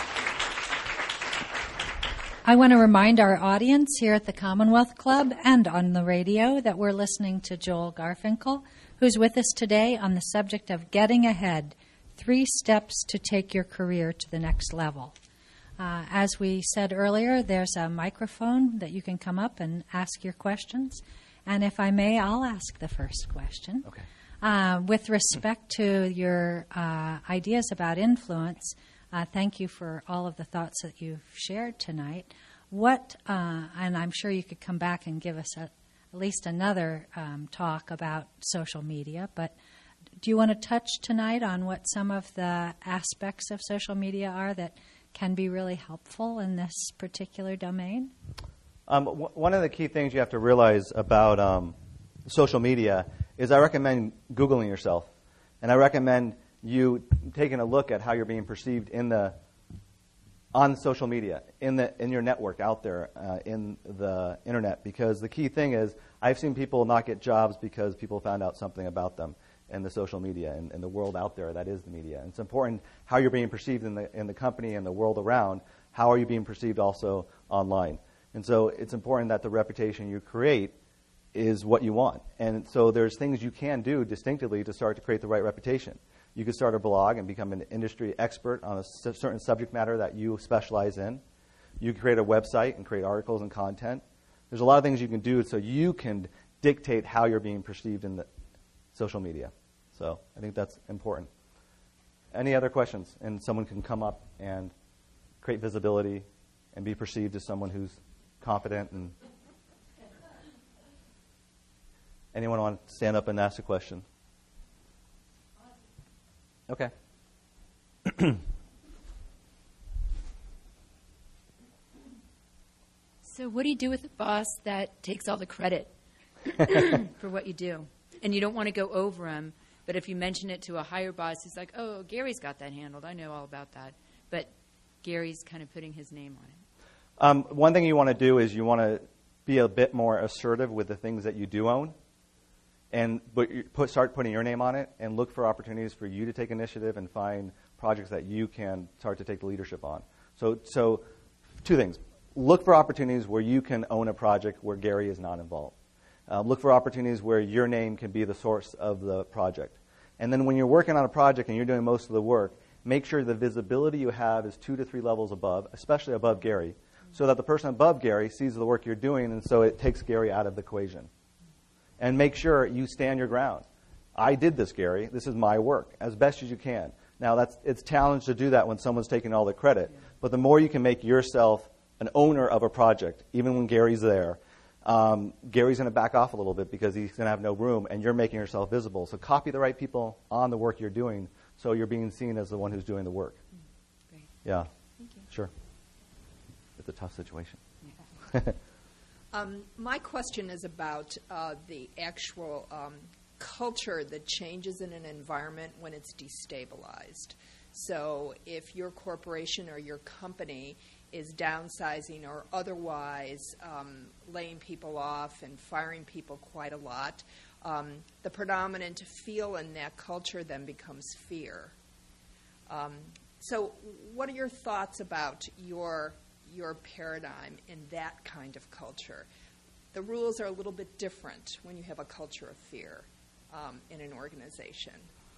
I want to remind our audience here at the Commonwealth Club and on the radio that we're listening to Joel Garfinkel, who's with us today on the subject of getting ahead, three steps to take your career to the next level. Uh, as we said earlier, there's a microphone that you can come up and ask your questions. And if I may, I'll ask the first question. Okay. Uh, with respect to your uh, ideas about influence, uh, thank you for all of the thoughts that you've shared tonight. What, uh, and I'm sure you could come back and give us a, at least another um, talk about social media, but do you want to touch tonight on what some of the aspects of social media are that can be really helpful in this particular domain? Um, w- one of the key things you have to realize about um, social media is I recommend Googling yourself. And I recommend you taking a look at how you're being perceived in the on social media, in the in your network out there, uh, in the internet. Because the key thing is, I've seen people not get jobs because people found out something about them in the social media and, and the world out there that is the media. And it's important how you're being perceived in the in the company and the world around. How are you being perceived also online? And so it's important that the reputation you create is what you want. And so there's things you can do distinctively to start to create the right reputation. You could start a blog and become an industry expert on a certain subject matter that you specialize in. You can create a website and create articles and content. There's a lot of things you can do so you can dictate how you're being perceived in the social media. So I think that's important. Any other questions? And someone can come up and create visibility and be perceived as someone who's confident. And anyone want to stand up and ask a question? Okay. So what do you do with a boss that takes all the credit for what you do? And you don't want to go over him, but if you mention it to a higher boss, he's like, oh, Gary's got that handled. I know all about that. But Gary's kind of putting his name on it. Um, one thing you want to do is you want to be a bit more assertive with the things that you do own. And but you put, start putting your name on it and look for opportunities for you to take initiative and find projects that you can start to take the leadership on. So, so two things. Look for opportunities where you can own a project where Gary is not involved. Uh, look for opportunities where your name can be the source of the project. And then when you're working on a project and you're doing most of the work, make sure the visibility you have is two to three levels above, especially above Gary, so that the person above Gary sees the work you're doing, and so it takes Gary out of the equation. And make sure you stand your ground. I did this, Gary. This is my work, as best as you can. Now, that's it's challenged to do that when someone's taking all the credit. But the more you can make yourself an owner of a project, even when Gary's there, um, Gary's going to back off a little bit because he's going to have no room, and you're making yourself visible. So copy the right people on the work you're doing so you're being seen as the one who's doing the work. Great. Yeah. Thank you. Sure. It's a tough situation. Yeah. Um, my question is about uh, the actual um, culture that changes in an environment when it's destabilized. So if your corporation or your company is downsizing or otherwise um, laying people off and firing people quite a lot, um, the predominant feel in that culture then becomes fear. Um, so what are your thoughts about your your paradigm in that kind of culture? The rules are a little bit different when you have a culture of fear um, in an organization.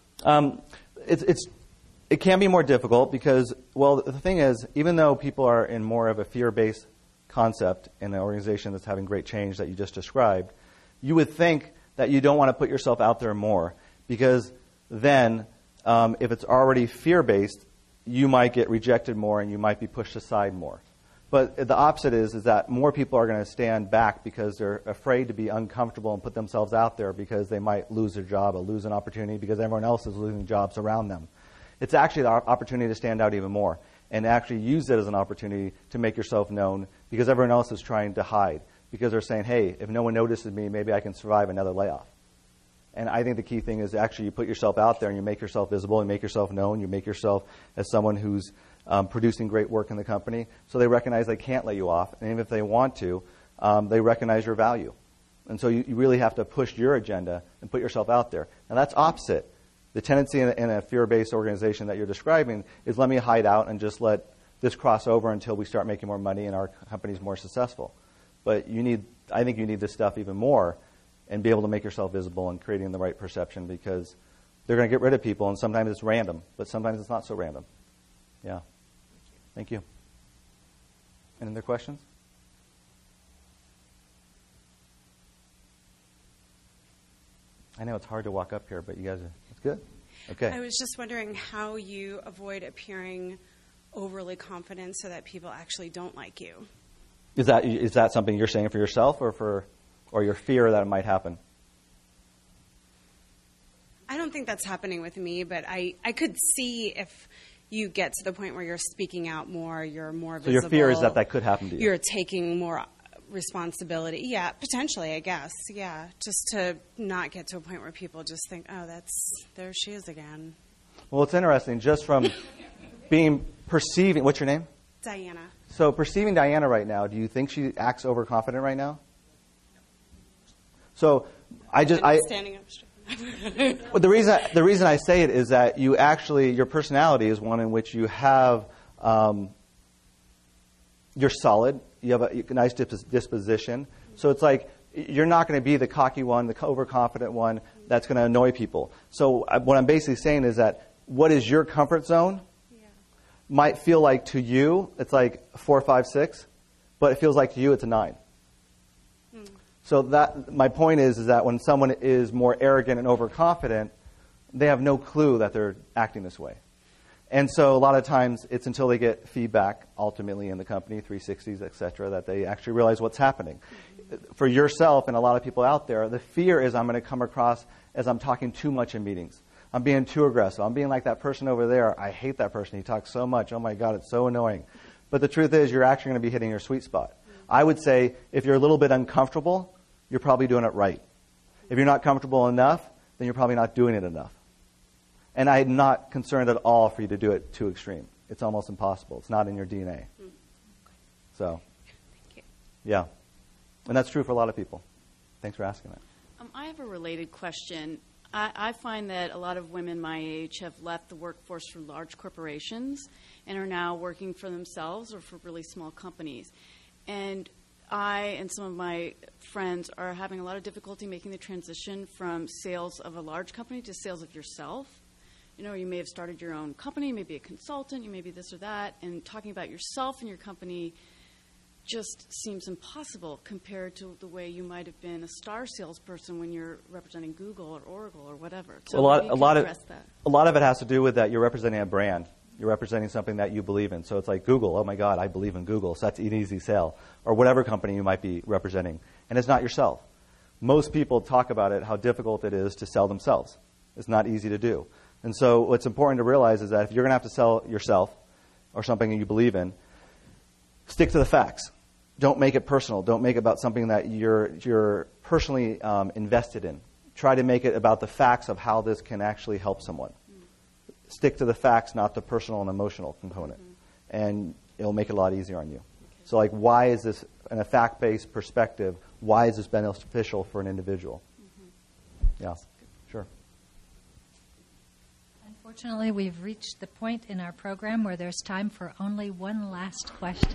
Um, it's, it's, it can be more difficult because, well, the thing is, even though people are in more of a fear-based concept in an organization that's having great change that you just described, you would think that you don't want to put yourself out there more because then um, if it's already fear-based, you might get rejected more and you might be pushed aside more. But the opposite is, is that more people are going to stand back because they're afraid to be uncomfortable and put themselves out there because they might lose their job or lose an opportunity because everyone else is losing jobs around them. It's actually the opportunity to stand out even more and actually use it as an opportunity to make yourself known because everyone else is trying to hide because they're saying, hey, if no one notices me, maybe I can survive another layoff. And I think the key thing is actually you put yourself out there and you make yourself visible, you make yourself known, you make yourself as someone who's Um, producing great work in the company, so they recognize they can't let you off, and even if they want to, um, they recognize your value. And so you, you really have to push your agenda and put yourself out there. And that's opposite. The tendency in a, in a fear-based organization that you're describing is let me hide out and just let this cross over until we start making more money and our company's more successful. But you need, I think you need this stuff even more and be able to make yourself visible and creating the right perception because they're going to get rid of people, and sometimes it's random, but sometimes it's not so random. Yeah. Thank you. Any other questions? I know it's hard to walk up here, but you guys are, it's good. Okay. I was just wondering how you avoid appearing overly confident so that people actually don't like you. Is that is that something you're saying for yourself or for or your fear that it might happen? I don't don't think that's happening with me, but I, I could see if you get to the point where you're speaking out more, you're more So visible. your fear is that that could happen to you. You're taking more responsibility. Yeah, potentially, I guess. Yeah, just to not get to a point where people just think, oh, that's, there she is again. Well, it's interesting, just from being perceiving, what's your name? Diana. So perceiving Diana right now, do you think she acts overconfident right now? So I just, I'm I, standing up straight. well, the reason the reason I say it is that you actually, your personality is one in which you have, um, you're solid. You have a nice disposition. So it's like you're not going to be the cocky one, the overconfident one that's going to annoy people. So I, what I'm basically saying is that what is your comfort zone Yeah. might feel like to you it's like four, five, six, but it feels like to you it's a nine. Hmm. So that my point is is that when someone is more arrogant and overconfident, they have no clue that they're acting this way. And so a lot of times it's until they get feedback ultimately in the company, three sixties, et cetera, that they actually realize what's happening. Mm-hmm. For yourself and a lot of people out there, the fear is I'm going to come across as I'm talking too much in meetings. I'm being too aggressive. I'm being like that person over there. I hate that person. He talks so much. Oh, my God, it's so annoying. But the truth is you're actually going to be hitting your sweet spot. Mm-hmm. I would say if you're a little bit uncomfortable, you're probably doing it right. If you're not comfortable enough, then you're probably not doing it enough. And I'm not concerned at all for you to do it too extreme. It's almost impossible. It's not in your D N A. Mm-hmm. So, Thank you. Yeah. And that's true for a lot of people. Thanks for asking that. Um, I have a related question. I, I find that a lot of women my age have left the workforce for large corporations and are now working for themselves or for really small companies. And I and some of my friends are having a lot of difficulty making the transition from sales of a large company to sales of yourself. You know, you may have started your own company, you may be a consultant, you may be this or that, and talking about yourself and your company just seems impossible compared to the way you might have been a star salesperson when you're representing Google or Oracle or whatever. So a lot, maybe you a can lot of address that. a lot of it has to do with that you're representing a brand. You're representing something that you believe in. So it's like Google. Oh my God, I believe in Google. So that's an easy sale. Or whatever company you might be representing, and it's not yourself. Most people talk about it, how difficult it is to sell themselves. It's not easy to do. And so what's important to realize is that if you're going to have to sell yourself or something that you believe in, stick to the facts. Don't make it personal. Don't make it about something that you're you're personally um, invested in. Try to make it about the facts of how this can actually help someone. Mm-hmm. Stick to the facts, not the personal and emotional component. Mm-hmm. And it'll make it a lot easier on you. Okay. So like, why is this, in a fact-based perspective, why is this beneficial for an individual? Mm-hmm. Yeah, sure. Unfortunately, we've reached the point in our program where there's time for only one last question.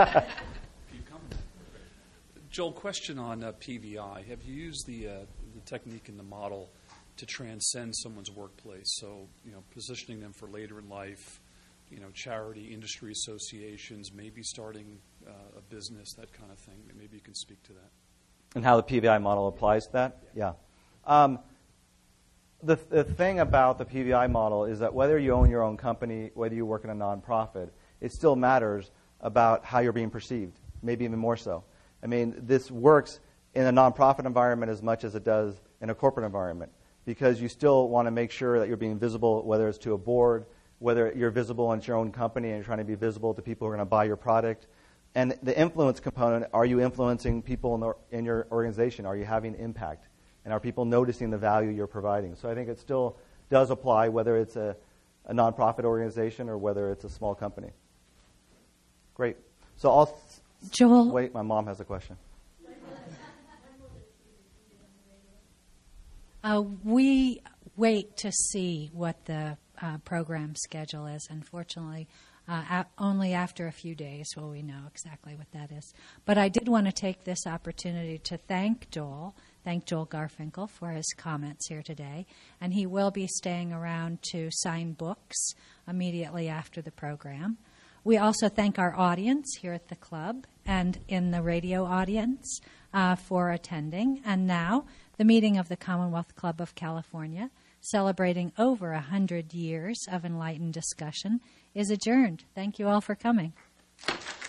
Joel, question on uh, P V I. Have you used the, uh, the technique in the model to transcend someone's workplace? So, you know, positioning them for later in life, you know, charity, industry associations, maybe starting uh, a business, that kind of thing. Maybe you can speak to that. And how the P V I model applies to that? Yeah. yeah. Um, The, the thing about the P V I model is that whether you own your own company, whether you work in a nonprofit, it still matters about how you're being perceived, maybe even more so. I mean, this works in a nonprofit environment as much as it does in a corporate environment because you still want to make sure that you're being visible, whether it's to a board, whether you're visible in your own company and you're trying to be visible to people who are going to buy your product. And the influence component, are you influencing people in, the, in your organization? Are you having impact? And are people noticing the value you're providing? So I think it still does apply whether it's a, a nonprofit organization or whether it's a small company. Great. So I'll Joel. Wait, my mom has a question. Uh, we wait to see what the uh, program schedule is. Unfortunately, uh, a- only after a few days will we know exactly what that is. But I did want to take this opportunity to thank Joel. Thank Joel Garfinkel for his comments here today. And he will be staying around to sign books immediately after the program. We also thank our audience here at the club and in the radio audience uh, for attending. And now, the meeting of the Commonwealth Club of California, celebrating over one hundred years of enlightened discussion, is adjourned. Thank you all for coming.